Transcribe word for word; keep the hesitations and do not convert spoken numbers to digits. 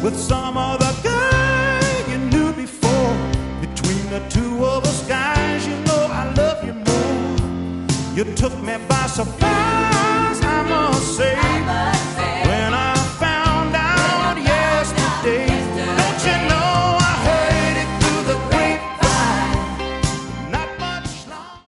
with some other guy you knew before. Between the two of us guys, you know I love you more. You took me by surprise.